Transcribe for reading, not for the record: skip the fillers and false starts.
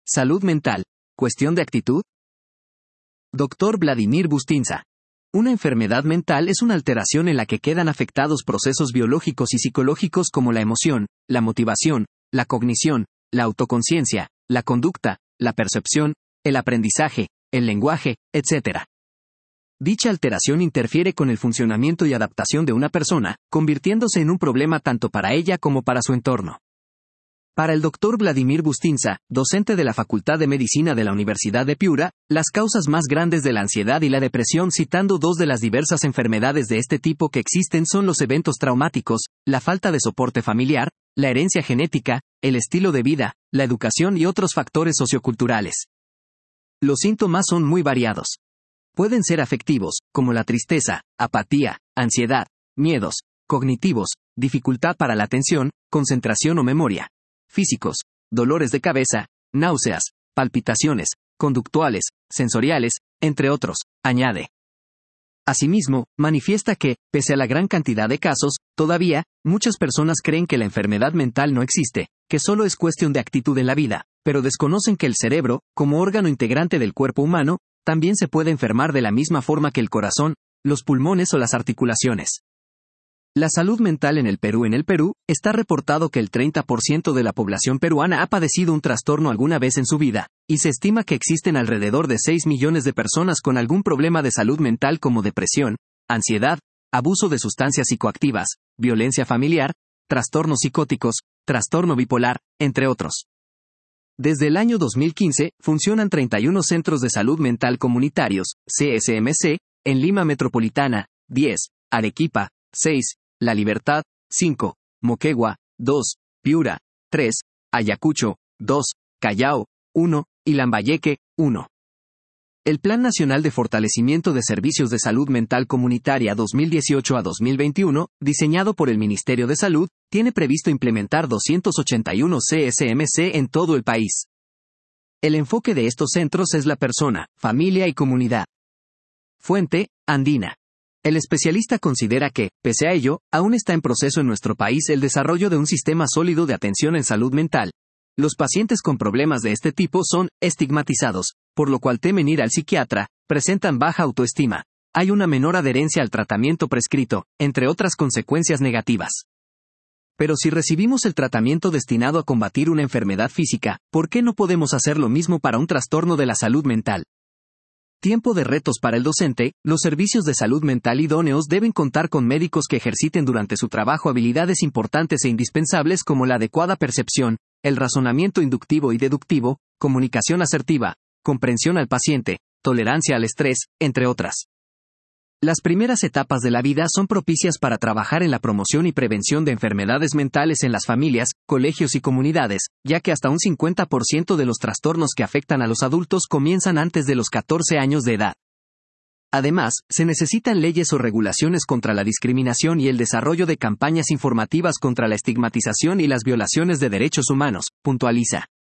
Salud mental. ¿Cuestión de actitud? Dr. Vladimir Bustinza. Una enfermedad mental es una alteración en la que quedan afectados procesos biológicos y psicológicos como la emoción, la motivación, la cognición, la autoconciencia, la conducta, la percepción, el aprendizaje, el lenguaje, etc. Dicha alteración interfiere con el funcionamiento y adaptación de una persona, convirtiéndose en un problema tanto para ella como para su entorno. Para el Dr. Vladimir Bustinza, docente de la Facultad de Medicina de la Universidad de Piura, las causas más grandes de la ansiedad y la depresión, citando dos de las diversas enfermedades de este tipo que existen, son los eventos traumáticos, la falta de soporte familiar, la herencia genética, el estilo de vida, la educación y otros factores socioculturales. Los síntomas son muy variados. Pueden ser afectivos, como la tristeza, apatía, ansiedad, miedos, cognitivos, dificultad para la atención, concentración o memoria. Físicos, dolores de cabeza, náuseas, palpitaciones, conductuales, sensoriales, entre otros, añade. Asimismo, manifiesta que, pese a la gran cantidad de casos, todavía, muchas personas creen que la enfermedad mental no existe, que solo es cuestión de actitud en la vida, pero desconocen que el cerebro, como órgano integrante del cuerpo humano, también se puede enfermar de la misma forma que el corazón, los pulmones o las articulaciones. La salud mental en el Perú. En el Perú, está reportado que el 30% de la población peruana ha padecido un trastorno alguna vez en su vida, y se estima que existen alrededor de 6 millones de personas con algún problema de salud mental como depresión, ansiedad, abuso de sustancias psicoactivas, violencia familiar, trastornos psicóticos, trastorno bipolar, entre otros. Desde el año 2015, funcionan 31 centros de salud mental comunitarios, CSMC, en Lima Metropolitana, 10, Arequipa, 6, La Libertad, 5, Moquegua, 2, Piura, 3, Ayacucho, 2, Callao, 1, y Lambayeque, 1. El Plan Nacional de Fortalecimiento de Servicios de Salud Mental Comunitaria 2018 a 2021, diseñado por el Ministerio de Salud, tiene previsto implementar 281 CSMC en todo el país. El enfoque de estos centros es la persona, familia y comunidad. Fuente, Andina. El especialista considera que, pese a ello, aún está en proceso en nuestro país el desarrollo de un sistema sólido de atención en salud mental. Los pacientes con problemas de este tipo son estigmatizados, por lo cual temen ir al psiquiatra, presentan baja autoestima, hay una menor adherencia al tratamiento prescrito, entre otras consecuencias negativas. Pero si recibimos el tratamiento destinado a combatir una enfermedad física, ¿por qué no podemos hacer lo mismo para un trastorno de la salud mental? Tiempo de retos para el docente. Los servicios de salud mental idóneos deben contar con médicos que ejerciten durante su trabajo habilidades importantes e indispensables como la adecuada percepción, el razonamiento inductivo y deductivo, comunicación asertiva, comprensión al paciente, tolerancia al estrés, entre otras. Las primeras etapas de la vida son propicias para trabajar en la promoción y prevención de enfermedades mentales en las familias, colegios y comunidades, ya que hasta un 50% de los trastornos que afectan a los adultos comienzan antes de los 14 años de edad. Además, se necesitan leyes o regulaciones contra la discriminación y el desarrollo de campañas informativas contra la estigmatización y las violaciones de derechos humanos, puntualiza.